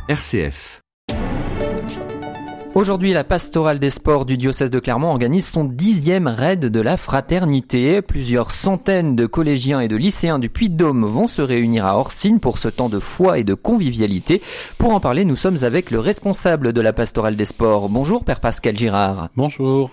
RCF. Aujourd'hui, la pastorale des sports du diocèse de Clermont organise son 10e raid de la fraternité. Plusieurs centaines de collégiens et de lycéens du Puy-de-Dôme vont se réunir à Orsine pour ce temps de foi et de convivialité. Pour en parler, nous sommes avec le responsable de la pastorale des sports. Bonjour, Père Pascal Girard. Bonjour.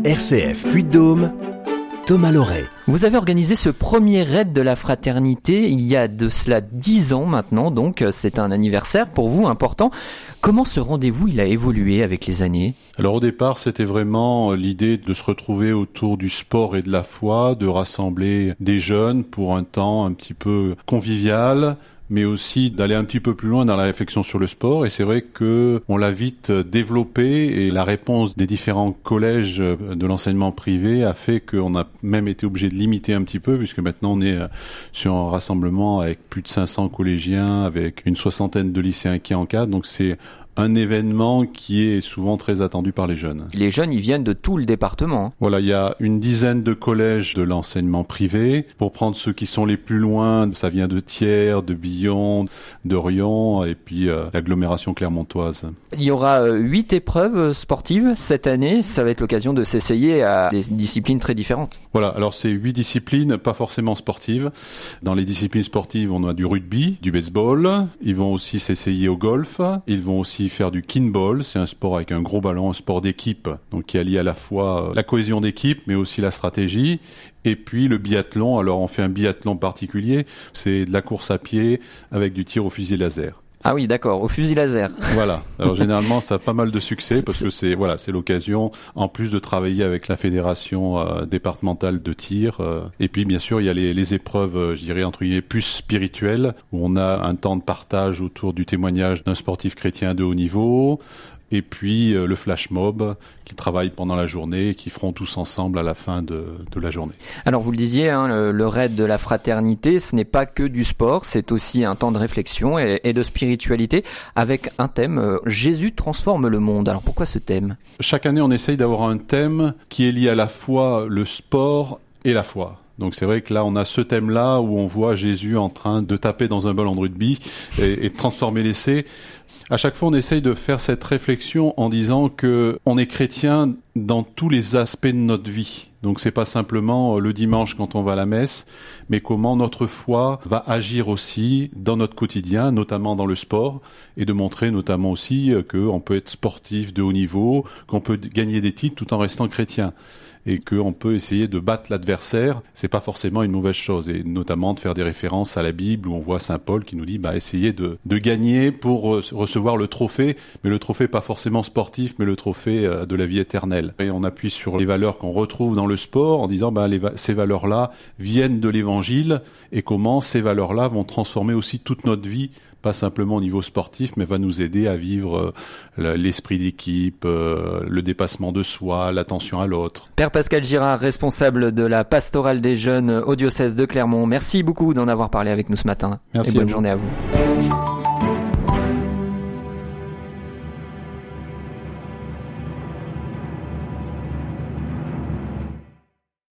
RCF Puy-de-Dôme, Thomas Loret. Vous avez organisé ce premier raid de la fraternité il y a de cela 10 ans maintenant, donc c'est un anniversaire pour vous important. Comment ce rendez-vous il a évolué avec les années ? Alors au départ, c'était vraiment l'idée de se retrouver autour du sport et de la foi, de rassembler des jeunes pour un temps un petit peu convivial, mais aussi d'aller un petit peu plus loin dans la réflexion sur le sport. Et c'est vrai que on l'a vite développé et la réponse des différents collèges de l'enseignement privé a fait qu'on a même été obligé de limiter un petit peu, puisque maintenant on est sur un rassemblement avec plus de 500 collégiens, avec une soixantaine de lycéens qui encadrent. Donc c'est un événement qui est souvent très attendu par les jeunes. Les jeunes, ils viennent de tout le département. Voilà, il y a une dizaine de collèges de l'enseignement privé. Pour prendre ceux qui sont les plus loin, ça vient de Thiers, de Billon, d'Orion et puis l'agglomération clermontoise. Il y aura 8 épreuves sportives cette année. Ça va être l'occasion de s'essayer à des disciplines très différentes. Voilà, alors c'est 8 disciplines, pas forcément sportives. Dans les disciplines sportives, on a du rugby, du baseball. Ils vont aussi s'essayer au golf. Ils vont aussi faire du kinball, c'est un sport avec un gros ballon, un sport d'équipe, donc qui allie à la fois la cohésion d'équipe, mais aussi la stratégie. Et puis le biathlon, alors on fait un biathlon particulier, c'est de la course à pied avec du tir au fusil laser. Ah oui, d'accord, au fusil laser. Voilà. Alors généralement, ça a pas mal de succès parce que c'est l'occasion, en plus de travailler avec la fédération départementale de tir. Et puis bien sûr, il y a les épreuves, je dirais entre guillemets, plus spirituelles, où on a un temps de partage autour du témoignage d'un sportif chrétien de haut niveau. Et puis le flash mob qui travaille pendant la journée et qui feront tous ensemble à la fin de la journée. Alors vous le disiez, le raid de la fraternité, ce n'est pas que du sport, c'est aussi un temps de réflexion et de spiritualité avec un thème, Jésus transforme le monde. Alors pourquoi ce thème ? Chaque année on essaye d'avoir un thème qui est lié à la fois le sport et la foi. Donc c'est vrai que là, on a ce thème-là où on voit Jésus en train de taper dans un ballon de rugby et de transformer l'essai. À chaque fois, on essaye de faire cette réflexion en disant que on est chrétien dans tous les aspects de notre vie. Donc c'est pas simplement le dimanche quand on va à la messe, mais comment notre foi va agir aussi dans notre quotidien, notamment dans le sport, et de montrer notamment aussi qu'on peut être sportif de haut niveau, qu'on peut gagner des titres tout en restant chrétien. Et qu'on peut essayer de battre l'adversaire, c'est pas forcément une mauvaise chose, et notamment de faire des références à la Bible où on voit Saint Paul qui nous dit essayez de gagner pour recevoir le trophée, mais le trophée pas forcément sportif, mais le trophée de la vie éternelle. Et on appuie sur les valeurs qu'on retrouve dans le sport en disant ces valeurs-là viennent de l'Évangile et comment ces valeurs-là vont transformer aussi toute notre vie, pas simplement au niveau sportif, mais va nous aider à vivre l'esprit d'équipe, le dépassement de soi, l'attention à l'autre. Père Pascal Girard, responsable de la pastorale des jeunes au diocèse de Clermont. Merci beaucoup d'en avoir parlé avec nous ce matin. Merci et bonne journée à vous.